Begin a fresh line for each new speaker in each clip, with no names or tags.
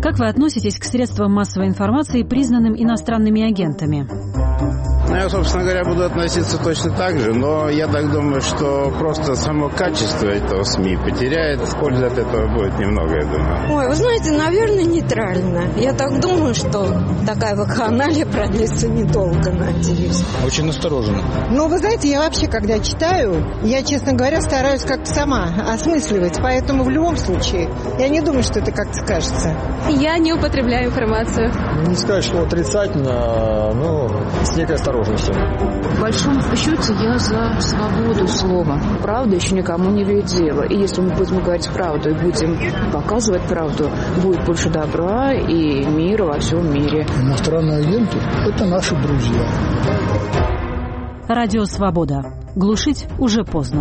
Как вы относитесь к средствам массовой информации, признанным иностранными агентами?
Я, собственно говоря, буду относиться точно так же, но я так думаю, что просто само качество этого СМИ потеряет, пользы от этого будет немного, я думаю.
Ой, вы знаете, наверное, нейтрально. Я так думаю, что такая вакханалия продлится недолго, надеюсь.
Очень настороженно.
Ну, вы знаете, я вообще, когда читаю, я, честно говоря, стараюсь как-то сама осмысливать, поэтому в любом случае я не думаю, что это как-то скажется.
Я не употребляю информацию.
Не сказать, что отрицательно, но с некой осторожностью.
В большом счете я за свободу слова. Правда еще никому не ведет дело. И если мы будем говорить правду и будем показывать правду, будет больше добра и мира во всем мире.
Иностранные агенты – это наши друзья.
Радио «Свобода». Глушить уже поздно.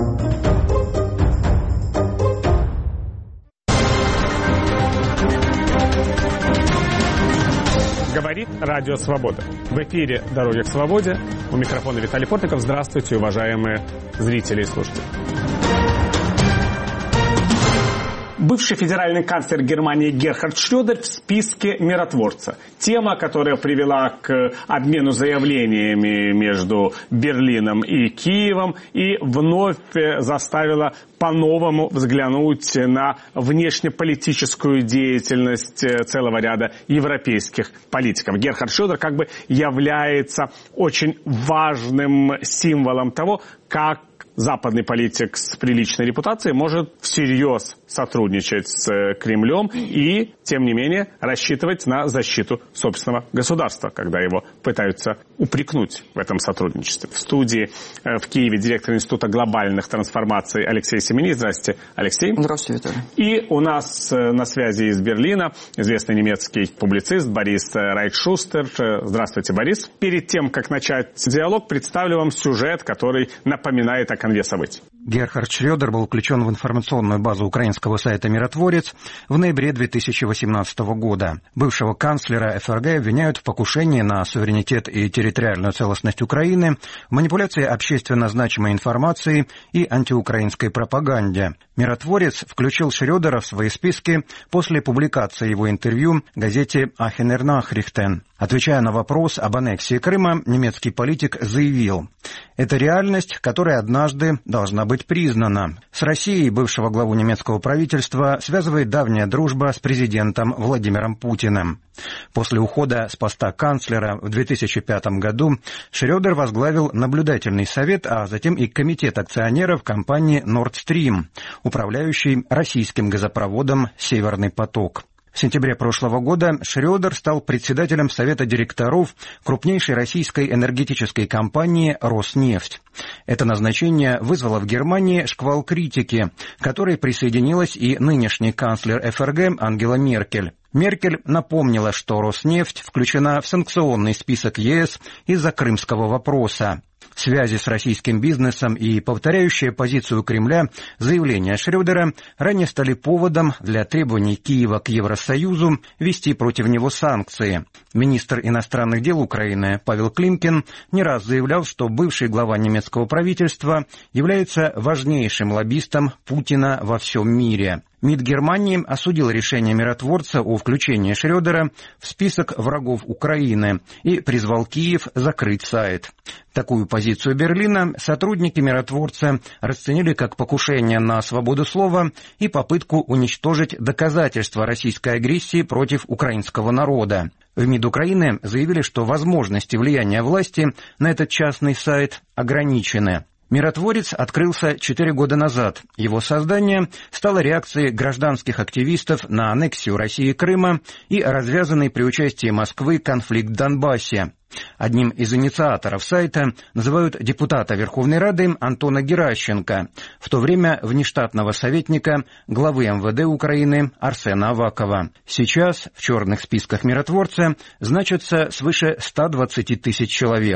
Говорит Радио Свобода. В эфире «Дороги к свободе». У микрофона Виталий Портников. Здравствуйте, уважаемые зрители и слушатели. Бывший федеральный канцлер Германии Герхард Шрёдер в списке миротворца. Тема, которая привела к обмену заявлениями между Берлином и Киевом и вновь заставила по-новому взглянуть на внешнеполитическую деятельность целого ряда европейских политиков. Герхард Шрёдер как бы является очень важным символом того, как западный политик с приличной репутацией может всерьез сотрудничать с Кремлем и, тем не менее, рассчитывать на защиту собственного государства, когда его пытаются упрекнуть в этом сотрудничестве. В студии в Киеве директор Института глобальных трансформаций Алексей Семени. Здравствуйте, Алексей.
Здравствуйте, Виталий.
И у нас на связи из Берлина известный немецкий публицист Борис Райхшустер. Здравствуйте, Борис. Перед тем, как начать диалог, представлю вам сюжет, который напоминает о конве событий.
Герхард Шрёдер был включен в информационную базу украинского сайта «Миротворец» в ноябре 2018 года. Бывшего канцлера ФРГ обвиняют в покушении на суверенитет и территориальную целостность Украины, в манипуляции общественно значимой информацией и антиукраинской пропаганде. «Миротворец» включил Шрёдера в свои списки после публикации его интервью в газете «Ахенер Nachrichten». Отвечая на вопрос об аннексии Крыма, немецкий политик заявил: «Это реальность, которая однажды должна быть признана. С Россией бывшего главу немецкого правительства связывает давняя дружба с президентом Владимиром Путиным». После ухода с поста канцлера в 2005 году Шрёдер возглавил наблюдательный совет, а затем и комитет акционеров компании Nord Stream, управляющей российским газопроводом «Северный поток». В сентябре прошлого года Шрёдер стал председателем Совета директоров крупнейшей российской энергетической компании «Роснефть». Это назначение вызвало в Германии шквал критики, к которой присоединилась и нынешний канцлер ФРГ Ангела Меркель. Меркель напомнила, что «Роснефть» включена в санкционный список ЕС из-за крымского вопроса. Связи с российским бизнесом и повторяющие позицию Кремля заявления Шрёдера ранее стали поводом для требований Киева к Евросоюзу ввести против него санкции. Министр иностранных дел Украины Павел Климкин не раз заявлял, что бывший глава немецкого правительства является важнейшим лоббистом Путина во всем мире. МИД Германии осудил решение миротворца о включении Шрёдера в список врагов Украины и призвал Киев закрыть сайт. Такую позицию Берлина сотрудники миротворца расценили как покушение на свободу слова и попытку уничтожить доказательства российской агрессии против украинского народа. В МИД Украины заявили, что возможности влияния власти на этот частный сайт ограничены. «Миротворец» открылся 4 года назад. Его создание стало реакцией гражданских активистов на аннексию России Крыма и развязанный при участии Москвы конфликт в Донбассе. Одним из инициаторов сайта называют депутата Верховной Рады Антона Геращенко, в то время внештатного советника главы МВД Украины Арсена Авакова. Сейчас в черных списках «Миротворца» значатся свыше 120 тысяч человек.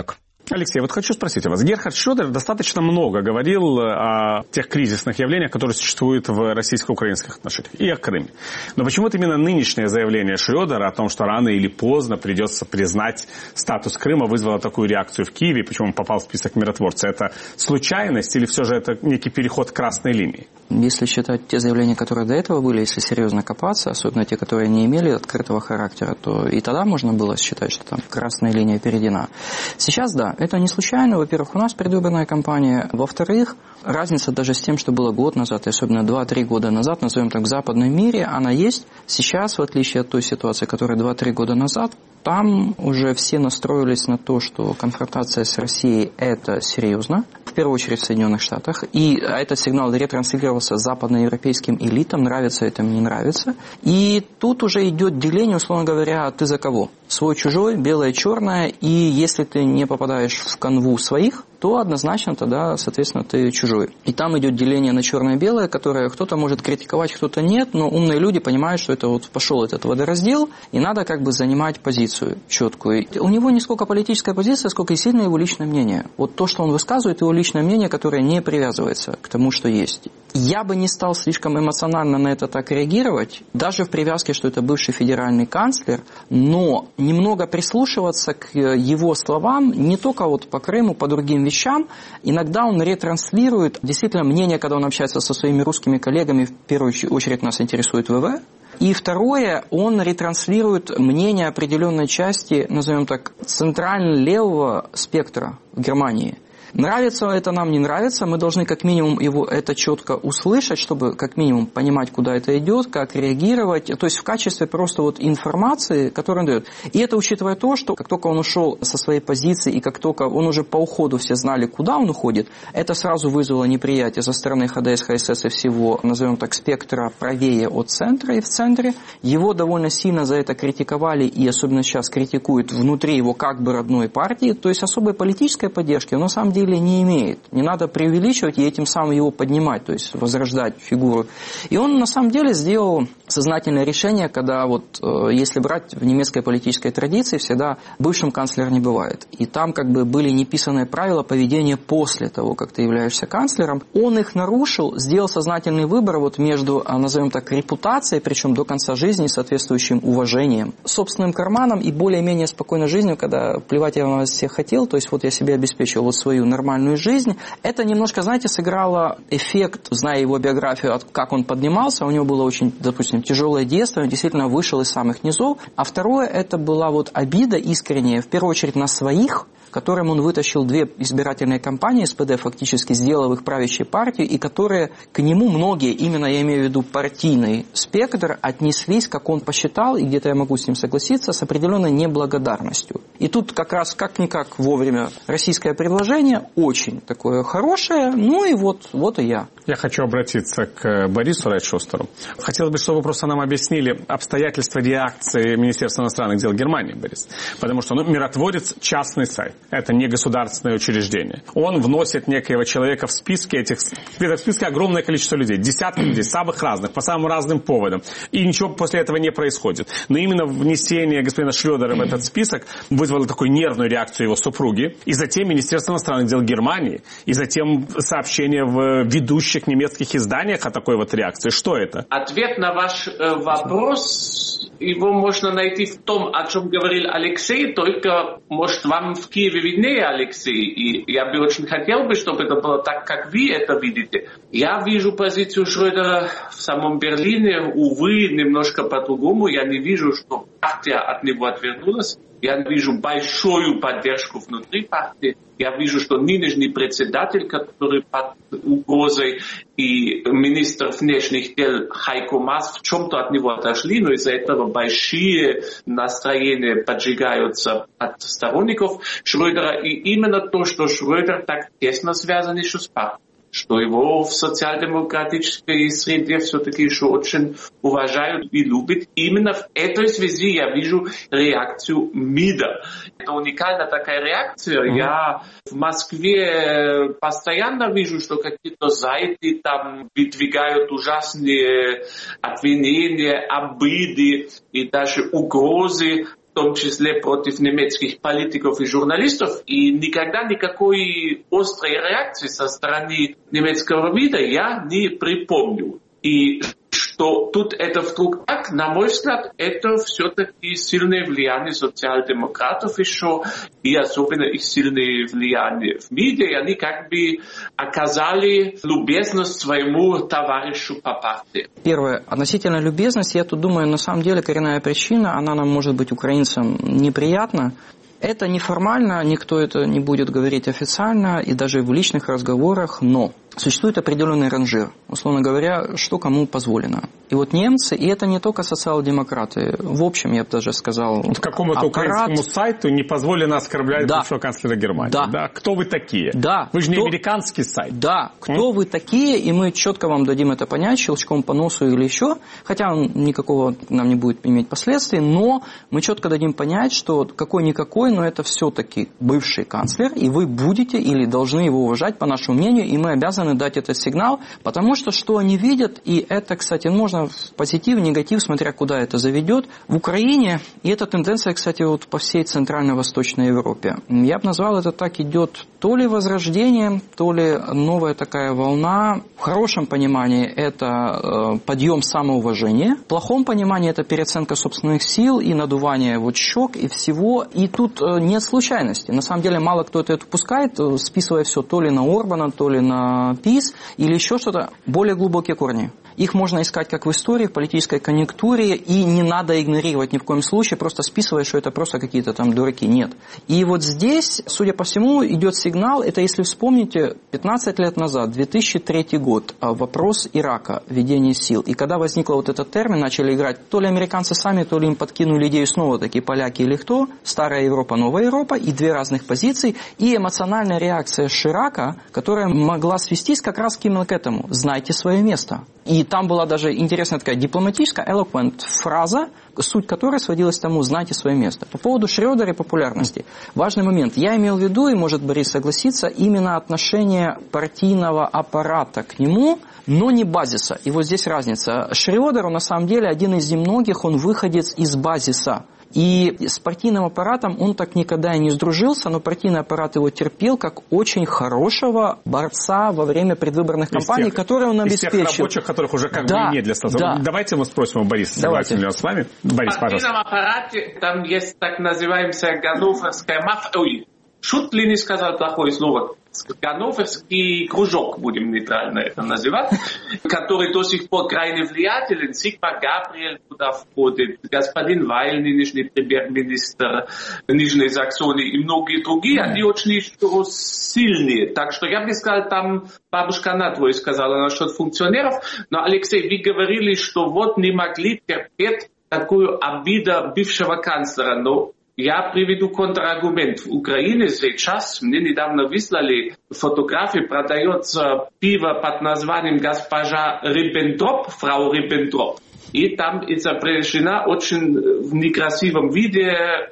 Алексей, вот хочу спросить у вас. Герхард Шрёдер достаточно много говорил о тех кризисных явлениях, которые существуют в российско-украинских отношениях, и о Крыме. Но почему-то именно нынешнее заявление Шрёдера о том, что рано или поздно придется признать статус Крыма, вызвало такую реакцию в Киеве, почему он попал в список миротворца. Это случайность или все же это некий переход к красной линии?
Если считать те заявления, которые до этого были, если серьезно копаться, особенно те, которые не имели открытого характера, то и тогда можно было считать, что там красная линия перейдена. Сейчас, да, это не случайно. Во-первых, у нас предвыборная кампания. Во-вторых, разница даже с тем, что было год назад, и особенно 2-3 года назад, назовем так, в западном мире, она есть. Сейчас, в отличие от той ситуации, которая 2-3 года назад, там уже все настроились на то, что конфронтация с Россией – это серьезно, в первую очередь в Соединенных Штатах. И этот сигнал ретранслировался западноевропейским элитам, нравится это, не нравится. И тут уже идет деление, условно говоря, ты за кого? Свой-чужой, белое-черное, и если ты не попадаешь в канву своих, то однозначно тогда, соответственно, ты чужой. И там идет деление на черное-белое, которое кто-то может критиковать, кто-то нет, но умные люди понимают, что это вот пошел этот водораздел, и надо как бы занимать позицию четкую. У него не сколько политическая позиция, сколько и сильное его личное мнение. Вот то, что он высказывает, его личное мнение, которое не привязывается к тому, что есть. Я бы не стал слишком эмоционально на это так реагировать, даже в привязке, что это бывший федеральный канцлер, но немного прислушиваться к его словам, не только вот по Крыму, по другим вещам. Иногда он ретранслирует действительно мнение, когда он общается со своими русскими коллегами, в первую очередь нас интересует ВВ. И второе, он ретранслирует мнение определенной части, назовем так, центрально-левого спектра в Германии. Нравится это нам, не нравится, мы должны как минимум его это четко услышать, чтобы как минимум понимать, куда это идет, как реагировать, то есть в качестве просто вот информации, которую он дает. И это учитывая то, что как только он ушел со своей позиции и как только он уже по уходу все знали, куда он уходит, это сразу вызвало неприятие со стороны ХДС, ХСС и всего, назовем так, спектра правее от центра и в центре. Его довольно сильно за это критиковали и особенно сейчас критикуют внутри его как бы родной партии, то есть особой политической поддержки, но на самом деле не имеет. Не надо преувеличивать и этим самым его поднимать, то есть возрождать фигуру. И он на самом деле сделал сознательное решение, когда вот, если брать в немецкой политической традиции, всегда бывшим канцлер не бывает. И там как бы были неписанные правила поведения после того, как ты являешься канцлером. Он их нарушил, сделал сознательный выбор вот между, назовем так, репутацией, причем до конца жизни, соответствующим уважением, собственным карманом и более-менее спокойной жизнью, когда плевать я вас всех хотел, то есть вот я себе обеспечил вот свою нормальную жизнь. Это немножко, знаете, сыграло эффект, зная его биографию, как он поднимался, у него было очень, допустим, тяжелое детство, он действительно вышел из самых низов. А второе, это была вот обида искренняя, в первую очередь на своих, которым он вытащил 2 избирательные кампании, СПД фактически сделал их правящей партией, и которые к нему многие, именно я имею в виду партийный спектр, отнеслись, как он посчитал, и где-то я могу с ним согласиться, с определенной неблагодарностью. И тут как раз как-никак вовремя российское предложение, очень такое хорошее, ну и вот и я.
Я хочу обратиться к Борису Райтшустеру. Хотелось бы, чтобы вы просто нам объяснили обстоятельства реакции Министерства иностранных дел Германии, Борис. Потому что миротворец – частный сайт. Это не государственное учреждение. Он вносит некоего человека в списки этих... В этом списке огромное количество людей. Десятки людей, самых разных, по самым разным поводам. И ничего после этого не происходит. Но именно внесение господина Шрёдера в этот список вызвало такую нервную реакцию его супруги. И затем Министерство иностранных дел Германии. И затем сообщение в ведущих немецких изданиях о такой вот реакции. Что это?
Ответ на ваш вопрос, его можно найти в том, о чем говорил Алексей, только, может, вам в Киеве виднее, Алексей, и я бы очень хотел бы, чтобы это было так, как вы это видите. Я вижу позицию Шрёдера в самом Берлине, увы, немножко по-другому. Я не вижу, что партия от него отвернулась. Я вижу большую поддержку внутри партии. Я вижу, что нынешний председатель, который под угрозой, и министр внешних дел Хайко Маас в чем-то от него отошли, но из-за этого большие настроения поджигаются от сторонников Шрёдера. И именно то, что Шрёдер так тесно связан еще с партией, что его в социал-демократической среде все-таки еще очень уважают и любят. Именно в этой связи я вижу реакцию МИДа. Это уникальная такая реакция. Я в Москве постоянно вижу, что какие-то сайты там выдвигают ужасные обвинения, обиды и даже угрозы в том числе против немецких политиков и журналистов, и никогда никакой острой реакции со стороны немецкого МИДа я не припомню. И что тут это вдруг так, на мой взгляд, это все-таки сильное влияние социал-демократов еще, и особенно их сильное влияние в МИДе, и они как бы оказали любезность своему товарищу по партии.
Первое. Относительно любезности, я тут думаю, на самом деле коренная причина, она нам может быть украинцам неприятна. Это неформально, никто это не будет говорить официально и даже в личных разговорах, но существует определенный ранжир, условно говоря, что кому позволено. И вот немцы, и это не только социал-демократы, в общем, я бы даже сказал,
какому-то украинскому сайту не позволено оскорблять бывшего канцлера Германии. Да. Кто вы такие?
Да.
Вы же не американский сайт.
Да. Кто вы такие, и мы четко вам дадим это понять, щелчком по носу или еще, хотя он никакого нам не будет иметь последствий, но мы четко дадим понять, что какой-никакой, но это все-таки бывший канцлер, и вы будете или должны его уважать, по нашему мнению, и мы обязаны дать этот сигнал, потому что они видят, и это, кстати, можно в позитив, в негатив, смотря куда это заведет, в Украине, и эта тенденция, кстати, вот по всей Центрально-Восточной Европе. Я бы назвал это так, идет то ли возрождение, то ли новая такая волна. В хорошем понимании это подъем самоуважения, в плохом понимании это переоценка собственных сил и надувание щек и всего, и тут нет случайности. На самом деле мало кто это упускает, списывая все то ли на Орбана, то ли на ПиС или еще что-то. Более глубокие корни. Их можно искать как в истории, в политической конъюнктуре, и не надо игнорировать ни в коем случае, просто списывая, что это просто какие-то там дураки. Нет. И вот здесь, судя по всему, идет сигнал, это если вспомните, 15 лет назад, 2003 год, вопрос Ирака, ведение сил. И когда возник вот этот термин, начали играть, то ли американцы сами, то ли им подкинули идею снова такие поляки или кто, старая Европа, новая Европа, и две разных позиции, и эмоциональная реакция Ширака, которая могла свестись как раз именно к этому. Знайте свое место. И там была даже интересная такая дипломатическая, eloquent фраза, суть которой сводилась к тому, знайте свое место. По поводу Шрёдера и популярности. Важный момент. Я имел в виду, и может Борис согласиться, именно отношение партийного аппарата к нему, но не базиса. И вот здесь разница. Шрёдер, он на самом деле один из немногих, он выходец из базиса. И с партийным аппаратом он так никогда и не сдружился, но партийный аппарат его терпел как очень хорошего борца во время предвыборных кампаний, которые он обеспечил.
Из тех рабочих, которых уже как бы и нет для создания. Да. Давайте мы спросим у Бориса, согласен ли он с вами. Борис,
в партийном аппарате там есть так называемая ганноверская мафия. Ой, шут ли не сказал плохое слово? Ганноверский кружок, будем нейтрально это называть, который до сих пор крайне влиятелен. Сигмар Габриэль туда входит, господин Вайль, нынешний премьер-министр Нижней Саксонии и многие другие, они очень сильные. Так что я бы сказал, там бабушка надвое сказала насчет функционеров, но, Алексей, вы говорили, что вот не могли терпеть такую обиду бывшего канцлера, но я приведу контраргумент. В Украине сейчас, мне недавно выслали фотографии, продается пиво под названием госпожа Риббентроп, фрау Риббентроп. И там изображена очень в некрасивом виде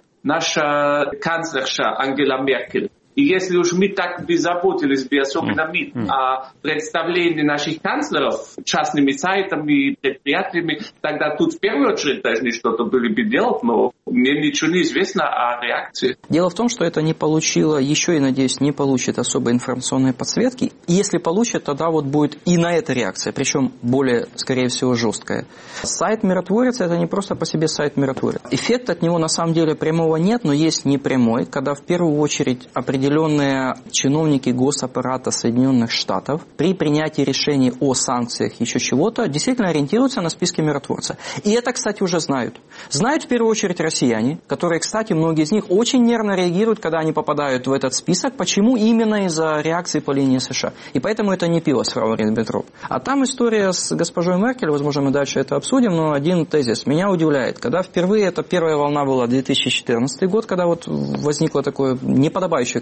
наша канцлерша Ангела Меркель. И если уж мы так бы заботились бы, особенно мы, о представлении наших канцлеров частными сайтами, предприятиями, тогда тут в первую очередь должны что-то были бы делать, но мне ничего не известно о реакции.
Дело в том, что это не получило, еще и, надеюсь, не получит особой информационной подсветки. И если получит, тогда вот будет и на это реакция, причем более, скорее всего, жесткая. Сайт «Миротворец» — это не просто по себе сайт «Миротворец». Эффект от него на самом деле прямого нет, но есть непрямой, когда в первую очередь определенные чиновники госаппарата Соединенных Штатов при принятии решений о санкциях, еще чего-то, действительно ориентируются на списки миротворца. И это, кстати, уже знают. Знают в первую очередь россияне, которые, кстати, многие из них очень нервно реагируют, когда они попадают в этот список. Почему? Именно из-за реакции по линии США. И поэтому это не пиво с фрау Риббентроп. А там история с госпожой Меркель, возможно, мы дальше это обсудим, но один тезис меня удивляет. Когда впервые, это первая волна была 2014 год, когда вот возникло такое неподобающее, как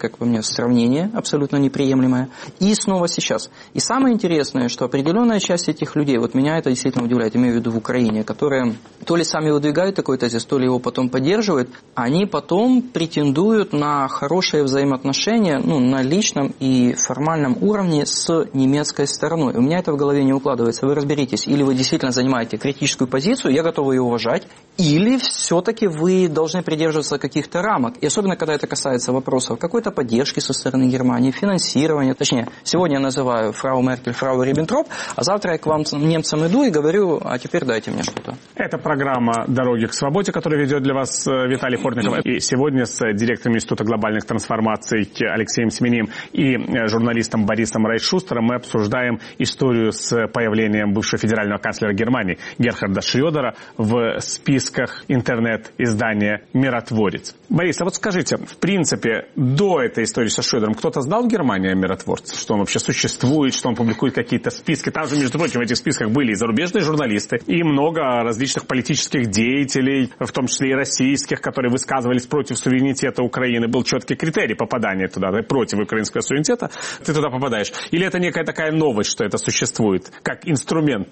как по мне, сравнение абсолютно неприемлемое. И снова сейчас. И самое интересное, что определенная часть этих людей, вот меня это действительно удивляет, имею в виду в Украине, которые то ли сами выдвигают такой тезис, то ли его потом поддерживают, они потом претендуют на хорошие взаимоотношения, на личном и формальном уровне с немецкой стороной. У меня это в голове не укладывается. Вы разберитесь, или вы действительно занимаете критическую позицию, я готов ее уважать, или все-таки вы должны придерживаться каких-то рамок. И особенно, когда это касается вопросов какой-то поддержки со стороны Германии, финансирования. Точнее, сегодня я называю фрау Меркель, фрау Риббентроп, а завтра я к вам, немцам, иду и говорю, а теперь дайте мне что-то.
Это программа «Дороги к свободе», которую ведет для вас Виталий Портников. И сегодня с директором Института глобальных трансформаций Алексеем Семеним и журналистом Борисом Райшустером мы обсуждаем историю с появлением бывшего федерального канцлера Германии Герхарда Шрёдера в списках интернет-издания «Миротворец». Борис, а вот скажите, в принципе, до этой истории со Шрёдером кто-то знал в Германии о миротворце? Что он вообще существует, что он публикует какие-то списки? Там же, между прочим, в этих списках были и зарубежные журналисты, и много различных политических деятелей, в том числе и российских, которые высказывались против суверенитета Украины. Был четкий критерий попадания туда, да, против украинского суверенитета, ты туда попадаешь. Или это некая такая новость, что это существует, как инструмент?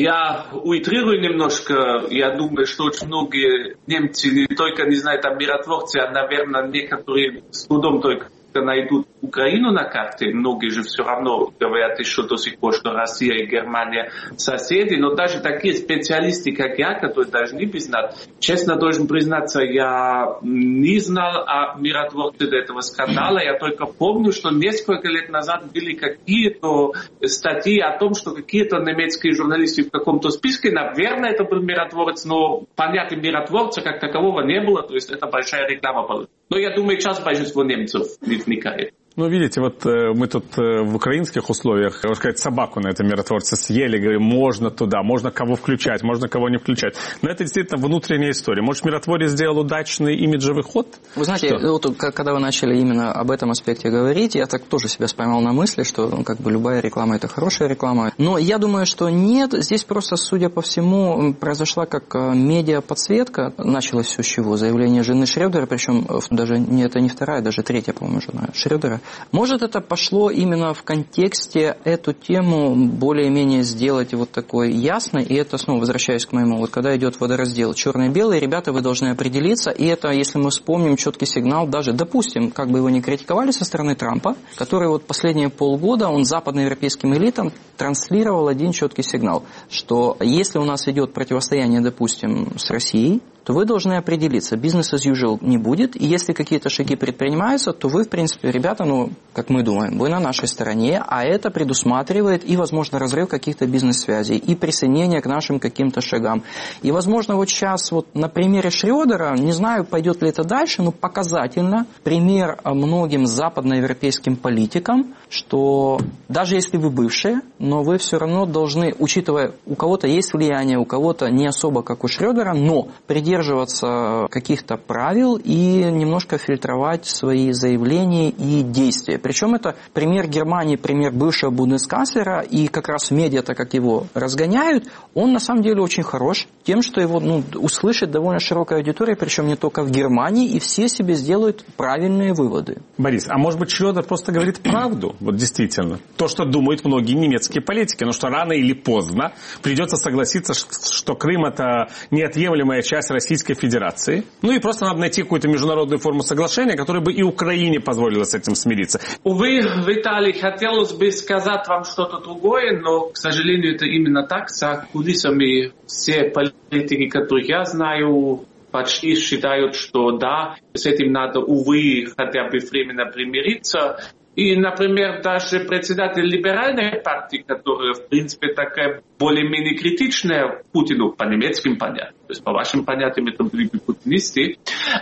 Я утрирую немножко. Я думаю, что очень многие немцы не только не знают о миротворце, а, наверное, некоторые с трудом только найдут Украину на карте. Многие же все равно говорят еще до сих пор, что Россия и Германия соседи. Но даже такие специалисты, как я, которые должны бы знать, честно должен признаться, я не знал о миротворце до этого скандала. Я только помню, что несколько лет назад были какие-то статьи о том, что какие-то немецкие журналисты в каком-то списке, наверное, это был миротворец, но понятия миротворца как такового не было. То есть это большая реклама была. Но я думаю, сейчас большинство немцев не вникает.
Ну, видите, вот мы тут в украинских условиях, можно сказать, собаку на этом миротворце съели, говорим, можно туда, можно кого включать, можно кого не включать. Но это действительно внутренняя история. Может, миротворец сделал удачный имиджевый ход?
Вы знаете, вот, когда вы начали именно об этом аспекте говорить, я так тоже себя поймал на мысли, что любая реклама – это хорошая реклама. Но я думаю, что нет. Здесь просто, судя по всему, произошла как медиаподсветка. Началось все с чего? Заявление жены Шрёдера, причем даже это не вторая, даже третья, по-моему, жена Шрёдера. Может, это пошло именно в контексте эту тему более-менее сделать вот такой ясной, и это, снова возвращаясь к моему, вот когда идет водораздел черное и белое, ребята, вы должны определиться, и это, если мы вспомним, четкий сигнал, даже, допустим, как бы его ни критиковали со стороны Трампа, который вот последние полгода, он западноевропейским элитам транслировал один четкий сигнал, что если у нас идет противостояние, допустим, с Россией, то вы должны определиться, business as usual не будет, и если какие-то шаги предпринимаются, то вы, в принципе, ребята, как мы думаем, вы на нашей стороне, а это предусматривает и, возможно, разрыв каких-то бизнес-связей, и присоединение к нашим каким-то шагам. И, возможно, вот сейчас вот на примере Шрёдера, не знаю, пойдет ли это дальше, но показательно пример многим западноевропейским политикам, что даже если вы бывшие, но вы все равно должны, учитывая, у кого-то есть влияние, у кого-то не особо, как у Шрёдера, но придерживаться каких-то правил и немножко фильтровать свои заявления и действия. Причем это пример Германии, пример бывшего бундесканцлера, и как раз в медиа, так как его разгоняют, он на самом деле очень хорош тем, что его услышит довольно широкая аудитория, причем не только в Германии, и все себе сделают правильные выводы.
Борис, а может быть Шрёдер просто говорит правду? Вот действительно. То, что думают многие немецкие политики, но что рано или поздно придется согласиться, что Крым – это неотъемлемая часть Российской Федерации. И просто надо найти какую-то международную форму соглашения, которая бы и Украине позволила с этим смириться.
Увы, Виталий, хотелось бы сказать вам что-то другое, но, к сожалению, это именно так. За кулисами все политики, которых я знаю, почти считают, что да, с этим надо, увы, хотя бы временно примириться. И, например, даже председатель либеральной партии, которая, в принципе, такая более-менее критичная Путину, по немецким понятиям, то есть по вашим понятиям это были бы путинисты,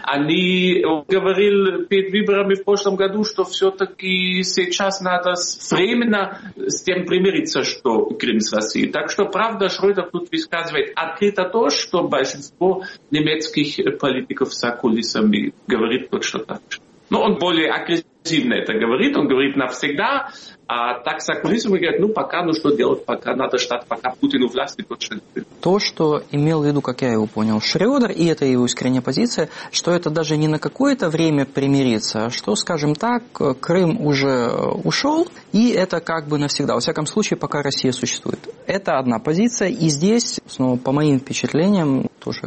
они говорили перед выборами в прошлом году, что все-таки сейчас надо временно с тем примириться, что Крым с Россией. Так что, правда, Шрёдер тут высказывает открыто то, что большинство немецких политиков за кулисами говорит точно так же. Он более агрессивный это говорит, он говорит навсегда, а так сакулизм говорит, пока, что делать, пока надо ждать, пока Путин у власти точно.
То, что имел в виду, как я его понял, Шрёдер, и это его искренняя позиция, что это даже не на какое-то время примириться, а что, скажем так, Крым уже ушел, и это как бы навсегда, во всяком случае, пока Россия существует. Это одна позиция, и здесь, снова, по моим впечатлениям, тоже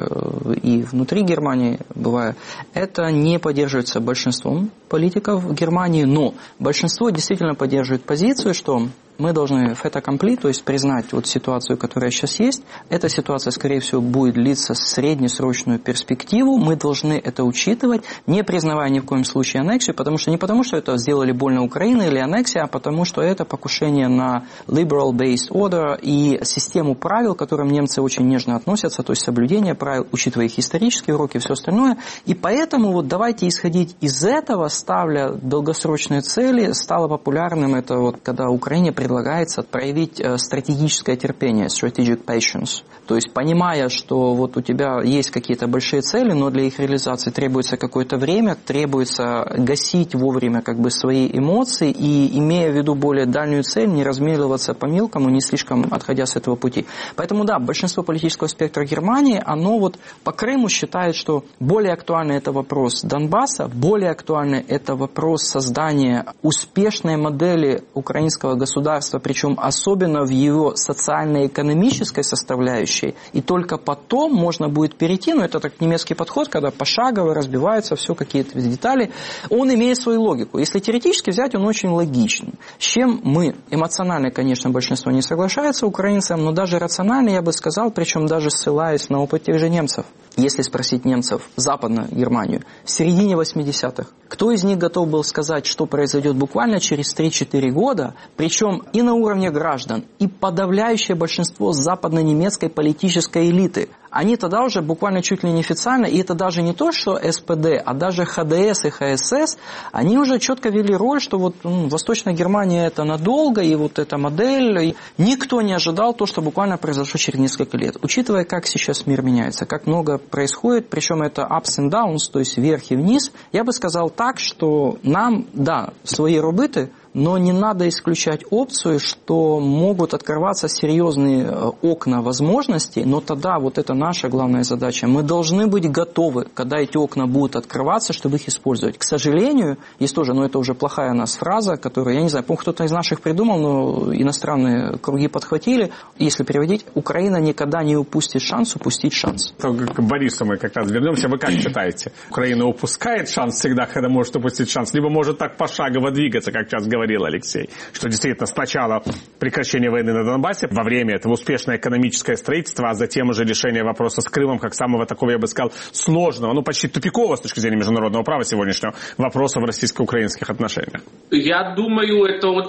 и внутри Германии бывает, это не поддерживается большинством политиков Германии, но большинство действительно поддерживает позицию, что мы должны fait accompli, то есть признать ситуацию, которая сейчас есть. Эта ситуация, скорее всего, будет длиться среднесрочную перспективу. Мы должны это учитывать, не признавая ни в коем случае аннексию, не потому, что это сделали больно Украине или аннексия, а потому, что это покушение на liberal-based order и систему правил, к которым немцы очень нежно относятся, то есть соблюдение правил, учитывая их исторические уроки и все остальное. И поэтому давайте исходить из этого, ставля долгосрочные цели, стало популярным это когда Украине предлагается проявить стратегическое терпение, strategic patience. То есть, понимая, что у тебя есть какие-то большие цели, но для их реализации требуется какое-то время, требуется гасить вовремя свои эмоции и, имея в виду более дальнюю цель, не размеливаться по мелкому, не слишком отходя с этого пути. Поэтому, да, большинство политического спектра Германии, оно по Крыму считает, что более актуальный это вопрос Донбасса, более актуальный это вопрос создания успешной модели украинского государства, причем особенно в его социально-экономической составляющей, и только потом можно будет перейти, это так немецкий подход, когда пошагово разбиваются все какие-то детали, он имеет свою логику. Если теоретически взять, он очень логичен. С чем мы эмоционально, конечно, большинство не соглашается украинцам, но даже рационально, я бы сказал, причем даже ссылаясь на опыт тех же немцев. Если спросить немцев, Западную Германию, в середине 80-х, кто из них готов был сказать, что произойдет буквально через 3-4 года, причем и на уровне граждан, и подавляющее большинство западно-немецкой политической элиты, они тогда уже буквально чуть ли не официально, и это даже не то, что СПД, а даже ХДС и ХСС, они уже четко вели роль, что Восточная Германия это надолго, и эта модель, и никто не ожидал то, что буквально произошло через несколько лет. Учитывая, как сейчас мир меняется, как много происходит, причем это ups and downs, то есть вверх и вниз, я бы сказал так, что нам, да, свои робити, но не надо исключать опцию, что могут открываться серьезные окна возможностей, но тогда это наша главная задача. Мы должны быть готовы, когда эти окна будут открываться, чтобы их использовать. К сожалению, есть тоже, но это уже плохая у нас фраза, которую, я не знаю, помню, кто-то из наших придумал, но иностранные круги подхватили. Если переводить, Украина никогда не упустит шанс упустить шанс.
К Борису мы как раз вернемся. Вы как считаете? Украина упускает шанс всегда, когда может упустить шанс, либо может так пошагово двигаться, как сейчас говорил Алексей, что действительно сначала прекращение войны на Донбассе, во время этого успешное экономическое строительство, а затем уже решение вопроса с Крымом, как самого такого, я бы сказал, сложного, почти тупикового с точки зрения международного права сегодняшнего вопроса в российско-украинских отношениях.
Я думаю,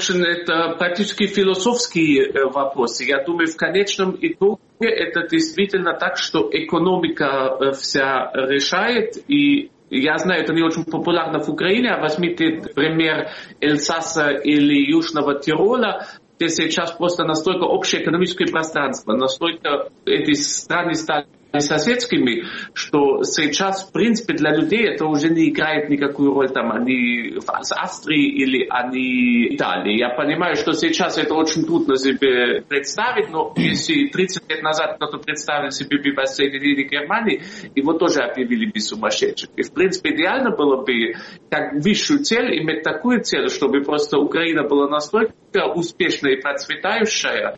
это практически философский вопрос. Я думаю, в конечном итоге это действительно так, что экономика вся решает, и я знаю, это не очень популярно в Украине, а возьмите пример Эльсаса или Южного Тирола, где сейчас просто настолько общее экономическое пространство, настолько эти страны стали соседскими, что сейчас, в принципе, для людей это уже не играет никакую роль, они с Австрии или они Италии. Я понимаю, что сейчас это очень трудно себе представить, но если 30 лет назад кто-то представил себе бассейн Германии, его тоже объявили бы сумасшедшим. И, в принципе, идеально было бы как высшую цель иметь такую цель, чтобы просто Украина была настолько успешная и процветающая,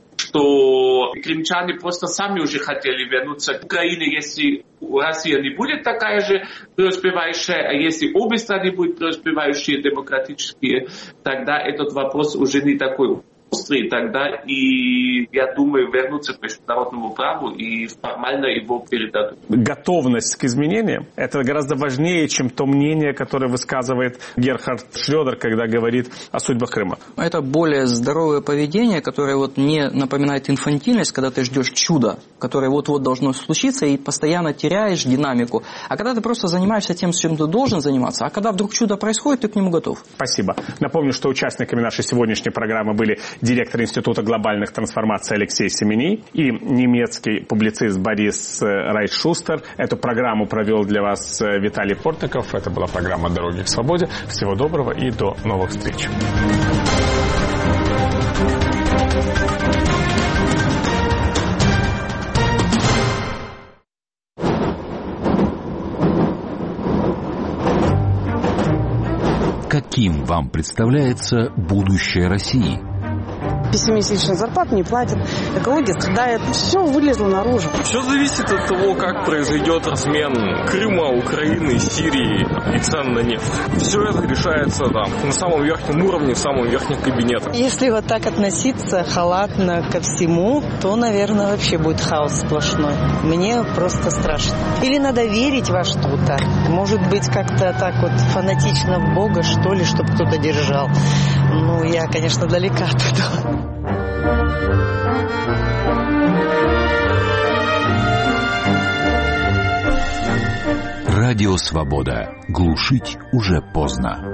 что крымчане просто сами уже хотели вернуться к Украине, если Россия не будет такая же преуспевающая, а если обе страны будут преуспевающие, демократические, тогда этот вопрос уже не такой острый, тогда и, я думаю, вернуться к международному праву и формально его передадут.
Готовность к изменениям – это гораздо важнее, чем то мнение, которое высказывает Герхард Шрёдер, когда говорит о судьбах Крыма.
Это более здоровое поведение, которое не напоминает инфантильность, когда ты ждешь чуда, которое вот-вот должно случиться, и постоянно теряешь динамику. А когда ты просто занимаешься тем, чем ты должен заниматься, а когда вдруг чудо происходит, ты к нему готов.
Спасибо. Напомню, что участниками нашей сегодняшней программы были директор Института глобальных трансформаций Алексей Семеней и немецкий публицист Борис Райт-Шустер. Эту программу провел для вас Виталий Портников. Это была программа «Дороги к свободе». Всего доброго и до новых встреч.
Каким вам представляется будущее России?
5-месячную зарплату не платят, экология страдает, все вылезло наружу.
Все зависит от того, как произойдет размен Крыма, Украины, Сирии и цен на нефть. Все это решается там, на самом верхнем уровне, в самом верхнем кабинете.
Если вот так относиться халатно ко всему, то, наверное, вообще будет хаос сплошной. Мне просто страшно. Или надо верить во что-то. Может быть, как-то так вот фанатично в Бога, что ли, чтобы кто-то держал. Ну, я, конечно, далека от этого.
Радио «Свобода». Глушить уже поздно.